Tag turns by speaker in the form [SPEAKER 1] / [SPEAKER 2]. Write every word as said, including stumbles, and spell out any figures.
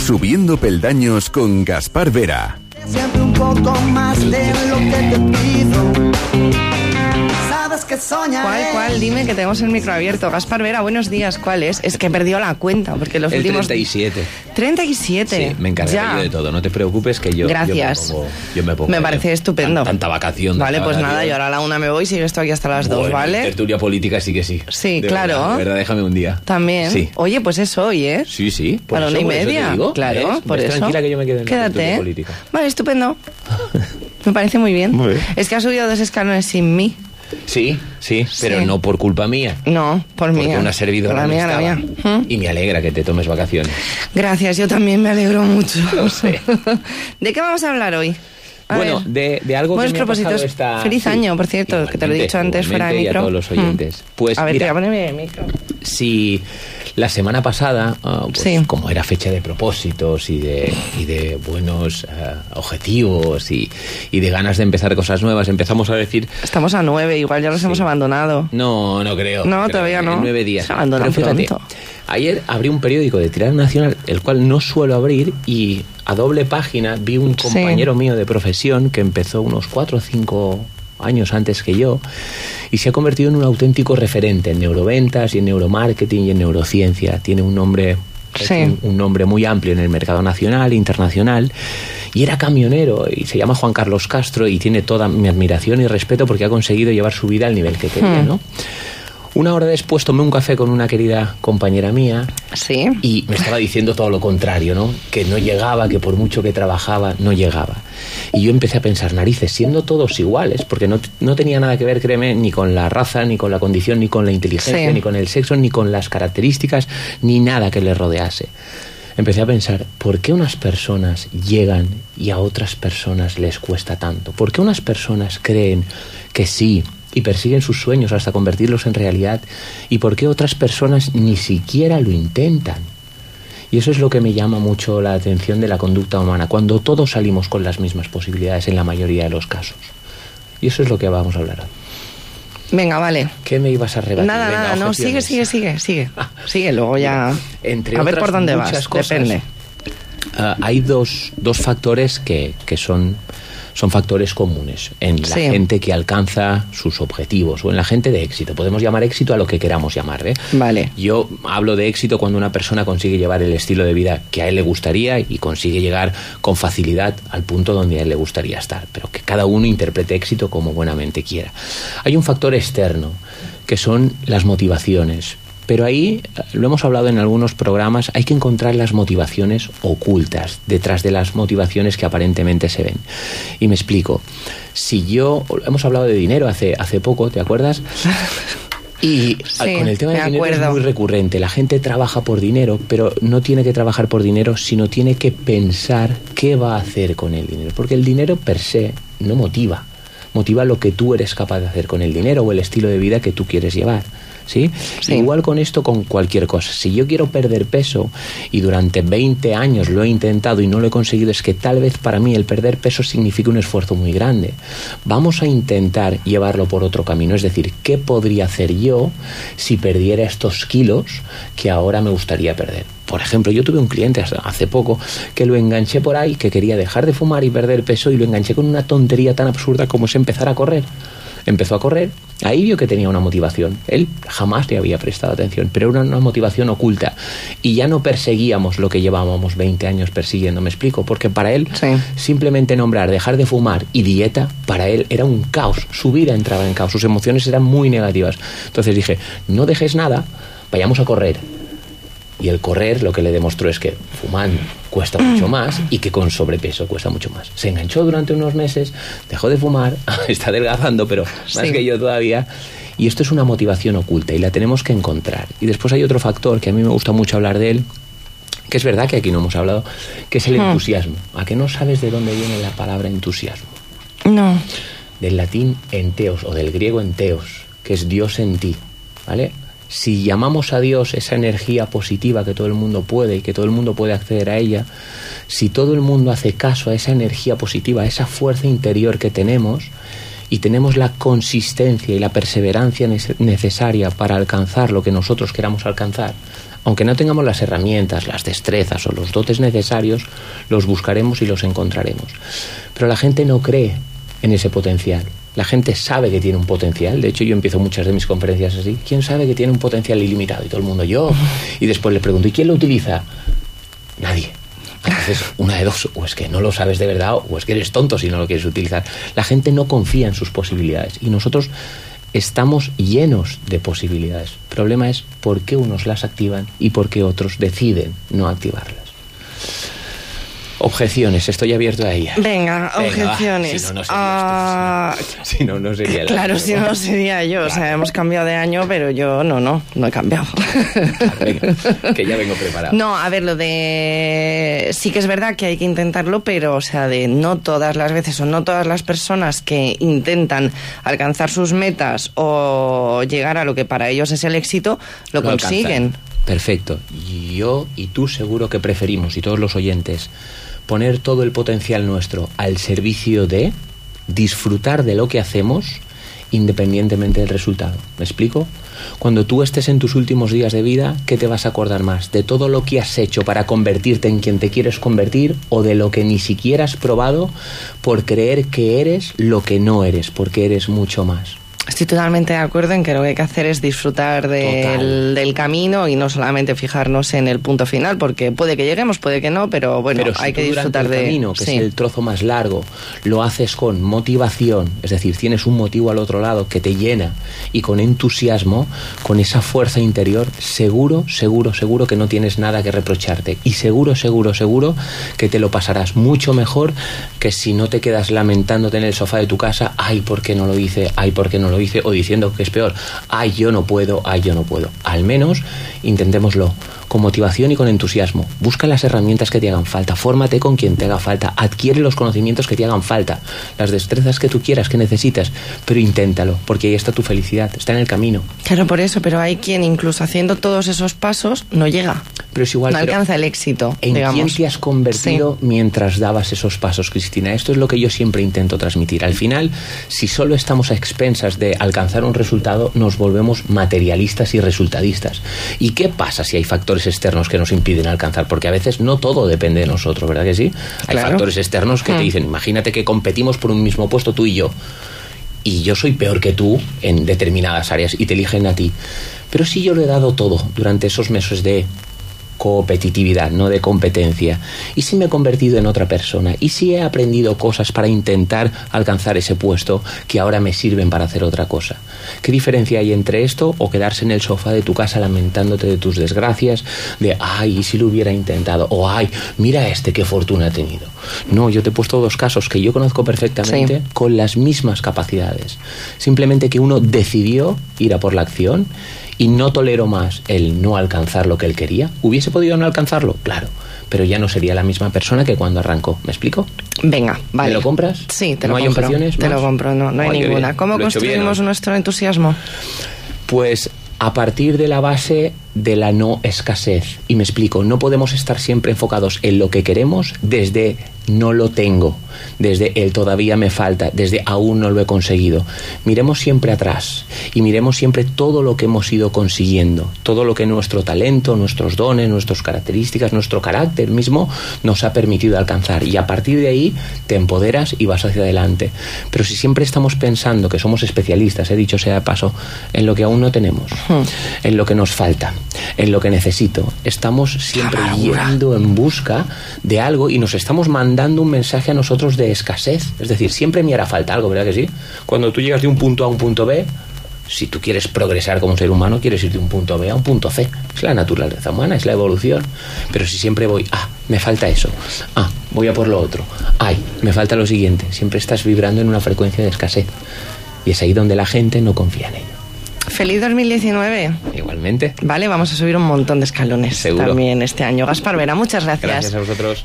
[SPEAKER 1] Subiendo Peldaños con Gaspar Vera.
[SPEAKER 2] Siempre un poco más de lo que te pido. Sabes que soñaré.
[SPEAKER 3] ¿Cuál, cuál? Dime, que tenemos el micro abierto. Gaspar Vera, buenos días. ¿Cuál es? Es que he perdido la cuenta, porque los
[SPEAKER 4] el
[SPEAKER 3] últimos...
[SPEAKER 4] treinta y siete.
[SPEAKER 3] treinta y siete.
[SPEAKER 4] Sí, me encargaré yo de todo. No te preocupes que yo...
[SPEAKER 3] Gracias.
[SPEAKER 4] Yo me pongo, yo me, pongo
[SPEAKER 3] me parece estupendo.
[SPEAKER 4] Tan, tanta vacación.
[SPEAKER 3] Vale,
[SPEAKER 4] tanta
[SPEAKER 3] pues
[SPEAKER 4] vacación.
[SPEAKER 3] nada, yo ahora a la una me voy y sigo esto aquí hasta las dos,
[SPEAKER 4] bueno,
[SPEAKER 3] ¿vale?
[SPEAKER 4] Tertulia política sí que sí.
[SPEAKER 3] Sí,
[SPEAKER 4] de
[SPEAKER 3] claro.
[SPEAKER 4] Verdad, de verdad, déjame un día.
[SPEAKER 3] También.
[SPEAKER 4] Sí.
[SPEAKER 3] Oye, pues es hoy, ¿eh?
[SPEAKER 4] Sí, sí. Por
[SPEAKER 3] A la
[SPEAKER 4] eso,
[SPEAKER 3] una y
[SPEAKER 4] por eso
[SPEAKER 3] media.
[SPEAKER 4] te digo,
[SPEAKER 3] Claro,
[SPEAKER 4] ¿ves?
[SPEAKER 3] por
[SPEAKER 4] ¿Ves?
[SPEAKER 3] eso.
[SPEAKER 4] Tranquila que yo me quedo en la
[SPEAKER 3] Quédate,
[SPEAKER 4] tertulia
[SPEAKER 3] ¿eh?
[SPEAKER 4] política.
[SPEAKER 3] Vale, estupendo. Me parece muy bien.
[SPEAKER 4] Muy bien.
[SPEAKER 3] Es que has subido dos escalones sin mí.
[SPEAKER 4] Sí, sí, pero
[SPEAKER 3] Sí.
[SPEAKER 4] no por culpa mía.
[SPEAKER 3] No, por mí.
[SPEAKER 4] Porque una servidora
[SPEAKER 3] La
[SPEAKER 4] no
[SPEAKER 3] mía, la
[SPEAKER 4] estaba.
[SPEAKER 3] mía. ¿Mm?
[SPEAKER 4] Y me alegra que te tomes vacaciones.
[SPEAKER 3] Gracias, yo también me alegro mucho.
[SPEAKER 4] Lo sé.
[SPEAKER 3] ¿De qué vamos a hablar hoy? A
[SPEAKER 4] Bueno,
[SPEAKER 3] ver.
[SPEAKER 4] de, de algo
[SPEAKER 3] Buenos
[SPEAKER 4] que me ha pasado
[SPEAKER 3] propósitos.
[SPEAKER 4] esta...
[SPEAKER 3] Feliz
[SPEAKER 4] sí.
[SPEAKER 3] año, por cierto, que te lo he dicho antes fuera de
[SPEAKER 4] Igualmente,
[SPEAKER 3] micro.
[SPEAKER 4] y a todos los oyentes.
[SPEAKER 3] Mm.
[SPEAKER 4] Pues,
[SPEAKER 3] a ver,
[SPEAKER 4] mira,
[SPEAKER 3] te voy a poner el micro.
[SPEAKER 4] si la semana pasada, uh, pues,
[SPEAKER 3] Sí.
[SPEAKER 4] como era fecha de propósitos y de, y de buenos uh, objetivos y, y de ganas de empezar cosas nuevas, empezamos a decir...
[SPEAKER 3] Estamos a nueve, igual ya los
[SPEAKER 4] Sí.
[SPEAKER 3] hemos abandonado.
[SPEAKER 4] No, no creo.
[SPEAKER 3] No,
[SPEAKER 4] creo,
[SPEAKER 3] todavía no.
[SPEAKER 4] En nueve días.
[SPEAKER 3] Se abandonan
[SPEAKER 4] Pero fíjate,
[SPEAKER 3] pronto.
[SPEAKER 4] ayer abrí un periódico de tirada nacional, el cual no suelo abrir, y a doble página vi un
[SPEAKER 3] Sí.
[SPEAKER 4] compañero mío de profesión que empezó unos cuatro o cinco años antes que yo y se ha convertido en un auténtico referente en neuroventas y en neuromarketing y en neurociencia. Tiene un nombre...
[SPEAKER 3] Sí.
[SPEAKER 4] Un, un nombre muy amplio en el mercado nacional e internacional, y era camionero y se llama Juan Carlos Castro, y tiene toda mi admiración y respeto porque ha conseguido llevar su vida al nivel que quería,
[SPEAKER 3] Hmm.
[SPEAKER 4] ¿no? Una hora después tomé un café con una querida compañera mía
[SPEAKER 3] Sí.
[SPEAKER 4] y me estaba diciendo todo lo contrario, ¿no? Que no llegaba, que por mucho que trabajaba, no llegaba. Y yo empecé a pensar, narices, siendo todos iguales, porque no, no tenía nada que ver, créeme, ni con la raza, ni con la condición, ni con la inteligencia,
[SPEAKER 3] Sí.
[SPEAKER 4] ni con el sexo, ni con las características, ni nada que les rodease. Empecé a pensar, ¿por qué unas personas llegan y a otras personas les cuesta tanto? ¿Por qué unas personas creen que sí y persiguen sus sueños hasta convertirlos en realidad? ¿Y por qué otras personas ni siquiera lo intentan? Y eso es lo que me llama mucho la atención de la conducta humana, cuando todos salimos con las mismas posibilidades en la mayoría de los casos. Y eso es lo que vamos a hablar hoy.
[SPEAKER 3] Venga, vale.
[SPEAKER 4] ¿Qué me ibas a rebatir?
[SPEAKER 3] Nada,
[SPEAKER 4] Venga,
[SPEAKER 3] nada, no, sigue,
[SPEAKER 4] objeciones.
[SPEAKER 3] sigue, sigue, sigue. Sigue, luego ya...
[SPEAKER 4] Entre
[SPEAKER 3] a ver
[SPEAKER 4] otras
[SPEAKER 3] por dónde
[SPEAKER 4] muchas
[SPEAKER 3] vas,
[SPEAKER 4] cosas,
[SPEAKER 3] depende.
[SPEAKER 4] Uh, hay dos, dos factores que, que son, son factores comunes en la
[SPEAKER 3] Sí.
[SPEAKER 4] gente que alcanza sus objetivos o en la gente de éxito. Podemos llamar éxito a lo que queramos llamar, ¿eh?
[SPEAKER 3] Vale.
[SPEAKER 4] Yo hablo de éxito cuando una persona consigue llevar el estilo de vida que a él le gustaría y consigue llegar con facilidad al punto donde a él le gustaría estar, pero que cada uno interprete éxito como buenamente quiera. Hay un factor externo, que son las motivaciones. Pero ahí, lo hemos hablado en algunos programas, hay que encontrar las motivaciones ocultas detrás de las motivaciones que aparentemente se ven. Y me explico. Si yo... Hemos hablado de dinero hace, hace poco, ¿te acuerdas? Y
[SPEAKER 3] Sí,
[SPEAKER 4] con el tema
[SPEAKER 3] me
[SPEAKER 4] del dinero
[SPEAKER 3] acuerdo.
[SPEAKER 4] es muy recurrente. La gente trabaja por dinero, pero no tiene que trabajar por dinero, sino tiene que pensar qué va a hacer con el dinero. Porque el dinero per se no motiva. Motiva lo que tú eres capaz de hacer con el dinero o el estilo de vida que tú quieres llevar. ¿Sí?
[SPEAKER 3] Sí.
[SPEAKER 4] Igual con esto, con cualquier cosa. Si yo quiero perder peso y durante veinte años lo he intentado y no lo he conseguido, es que tal vez para mí el perder peso significa un esfuerzo muy grande. Vamos a intentar llevarlo por otro camino. Es decir, ¿qué podría hacer yo si perdiera estos kilos que ahora me gustaría perder? Por ejemplo, yo tuve un cliente hace poco que lo enganché por ahí, que quería dejar de fumar y perder peso, y lo enganché con una tontería tan absurda como es empezar a correr. Empezó a correr, ahí vio que tenía una motivación. Él jamás le había prestado atención, pero era una motivación oculta. Y ya no perseguíamos lo que llevábamos veinte años persiguiendo, ¿me explico? Porque para él,
[SPEAKER 3] Sí.
[SPEAKER 4] simplemente nombrar dejar de fumar y dieta, para él era un caos. Su vida entraba en caos, sus emociones eran muy negativas. Entonces dije, no dejes nada, vayamos a correr. Y el correr lo que le demostró es que fumando cuesta mucho más y que con sobrepeso cuesta mucho más. Se enganchó durante unos meses, dejó de fumar, está adelgazando, pero más
[SPEAKER 3] Sí.
[SPEAKER 4] que yo todavía. Y esto es una motivación oculta y la tenemos que encontrar. Y después hay otro factor que a mí me gusta mucho hablar de él, que es verdad que aquí no hemos hablado, que es el
[SPEAKER 3] Hmm.
[SPEAKER 4] entusiasmo. ¿A que no sabes de dónde viene la palabra entusiasmo?
[SPEAKER 3] No.
[SPEAKER 4] Del latín enteos o del griego enteos, que es Dios en ti, ¿vale? Si llamamos a Dios esa energía positiva que todo el mundo puede y que todo el mundo puede acceder a ella, si todo el mundo hace caso a esa energía positiva, a esa fuerza interior que tenemos, y tenemos la consistencia y la perseverancia necesaria para alcanzar lo que nosotros queramos alcanzar, aunque no tengamos las herramientas, las destrezas o los dotes necesarios, los buscaremos y los encontraremos. Pero la gente no cree en ese potencial. La gente sabe que tiene un potencial. De hecho, yo empiezo muchas de mis conferencias así. ¿Quién sabe que tiene un potencial ilimitado? Y todo el mundo, yo. Y después le pregunto, ¿y quién lo utiliza? Nadie. Entonces, una de dos, o es que no lo sabes de verdad, o es que eres tonto si no lo quieres utilizar. La gente no confía en sus posibilidades. Y nosotros estamos llenos de posibilidades. El problema es por qué unos las activan y por qué otros deciden no activarlas. Objeciones, estoy abierto a ellas.
[SPEAKER 3] Venga, Venga objeciones.
[SPEAKER 4] Va. Si no, no sería uh... esto. Si no, no sería
[SPEAKER 3] Claro, si no, no sería yo. Claro. O sea, hemos cambiado de año, pero yo no, no, no he cambiado.
[SPEAKER 4] Claro, venga, que ya vengo preparado.
[SPEAKER 3] No, a ver, lo de... Sí que es verdad que hay que intentarlo, pero, o sea, de no todas las veces o no todas las personas que intentan alcanzar sus metas o llegar a lo que para ellos es el éxito, lo, lo consiguen. Alcanzan.
[SPEAKER 4] Perfecto. Y yo y tú seguro que preferimos, y todos los oyentes, poner todo el potencial nuestro al servicio de disfrutar de lo que hacemos independientemente del resultado. ¿Me explico? Cuando tú estés en tus últimos días de vida, ¿qué te vas a acordar más? ¿De todo lo que has hecho para convertirte en quien te quieres convertir o de lo que ni siquiera has probado por creer que eres lo que no eres, porque eres mucho más?
[SPEAKER 3] Estoy totalmente de acuerdo en que lo que hay que hacer es disfrutar del, del camino y no solamente fijarnos en el punto final, porque puede que lleguemos, puede que no, pero bueno, pero si hay que disfrutar del
[SPEAKER 4] camino, que
[SPEAKER 3] sí.
[SPEAKER 4] es el trozo más largo, lo haces con motivación, es decir, tienes un motivo al otro lado que te llena y con entusiasmo, con esa fuerza interior, seguro, seguro, seguro que no tienes nada que reprocharte y seguro, seguro, seguro que te lo pasarás mucho mejor que si no te quedas lamentándote en el sofá de tu casa, ay, ¿por qué no lo hice? Ay, ¿por qué no lo hice? O diciendo que es peor, ay, yo no puedo, ay, yo no puedo. Al menos intentémoslo con motivación y con entusiasmo. Busca las herramientas que te hagan falta, fórmate con quien te haga falta, adquiere los conocimientos que te hagan falta, las destrezas que tú quieras, que necesitas, pero inténtalo, porque ahí está tu felicidad, está en el camino.
[SPEAKER 3] Claro, por eso, pero hay quien incluso haciendo todos esos pasos no llega,
[SPEAKER 4] pero es igual,
[SPEAKER 3] no alcanza el éxito.
[SPEAKER 4] ¿En
[SPEAKER 3] digamos.
[SPEAKER 4] quién te has convertido
[SPEAKER 3] sí.
[SPEAKER 4] mientras dabas esos pasos, Cristina? Esto es lo que yo siempre intento transmitir. Al final, si solo estamos a expensas de alcanzar un resultado, nos volvemos materialistas y resultadistas. ¿Y qué pasa si hay factores externos que nos impiden alcanzar? Porque a veces no todo depende de nosotros, ¿verdad que sí? Hay
[SPEAKER 3] claro.
[SPEAKER 4] factores externos que hmm. te dicen, imagínate que competimos por un mismo puesto tú y yo, y yo soy peor que tú en determinadas áreas y te eligen a ti. Pero si yo lo he dado todo durante esos meses de competitividad, no de competencia, y si me he convertido en otra persona, y si he aprendido cosas para intentar alcanzar ese puesto que ahora me sirven para hacer otra cosa, ¿qué diferencia hay entre esto o quedarse en el sofá de tu casa lamentándote de tus desgracias, de ay, y si lo hubiera intentado, o ay, mira este qué fortuna ha tenido? No, yo te he puesto dos casos que yo conozco perfectamente, sí. con las mismas capacidades, simplemente que uno decidió ir a por la acción y no toleró más el no alcanzar lo que él quería. ¿Hubiese podido no alcanzarlo? Claro, pero ya no sería la misma persona que cuando arrancó. ¿Me explico?
[SPEAKER 3] Venga, vale.
[SPEAKER 4] ¿Me lo compras?
[SPEAKER 3] Sí, te
[SPEAKER 4] ¿No
[SPEAKER 3] lo
[SPEAKER 4] hay
[SPEAKER 3] compro.
[SPEAKER 4] objeciones
[SPEAKER 3] Te
[SPEAKER 4] más?
[SPEAKER 3] lo compro, no, no hay
[SPEAKER 4] Ay,
[SPEAKER 3] ninguna. ¿Cómo construimos bien, nuestro entusiasmo?
[SPEAKER 4] Pues a partir de la base de la no escasez. Y me explico, no podemos estar siempre enfocados en lo que queremos desde no lo tengo, desde el todavía me falta, desde aún no lo he conseguido. Miremos siempre atrás y miremos siempre todo lo que hemos ido consiguiendo, todo lo que nuestro talento, nuestros dones, nuestras características, nuestro carácter mismo nos ha permitido alcanzar, y a partir de ahí te empoderas y vas hacia adelante. Pero si siempre estamos pensando que somos especialistas, he dicho sea de paso, en lo que aún no tenemos, hmm. en lo que nos falta, en lo que necesito, estamos siempre yendo en busca de algo y nos estamos mandando dando un mensaje a nosotros de escasez. Es decir, siempre me hará falta algo, ¿verdad que sí? Cuando tú llegas de un punto A a un punto B, si tú quieres progresar como ser humano, quieres ir de un punto B a un punto C. Es la naturaleza humana, es la evolución. Pero si siempre voy, ah, me falta eso, ah, voy a por lo otro, ay, me falta lo siguiente, siempre estás vibrando en una frecuencia de escasez. Y es ahí donde la gente no confía en ello.
[SPEAKER 3] Feliz dos mil diecinueve.
[SPEAKER 4] Igualmente.
[SPEAKER 3] Vale, vamos a subir un montón de escalones.
[SPEAKER 4] Seguro.
[SPEAKER 3] También este año. Gaspar Vera, muchas gracias.
[SPEAKER 4] Gracias a vosotros.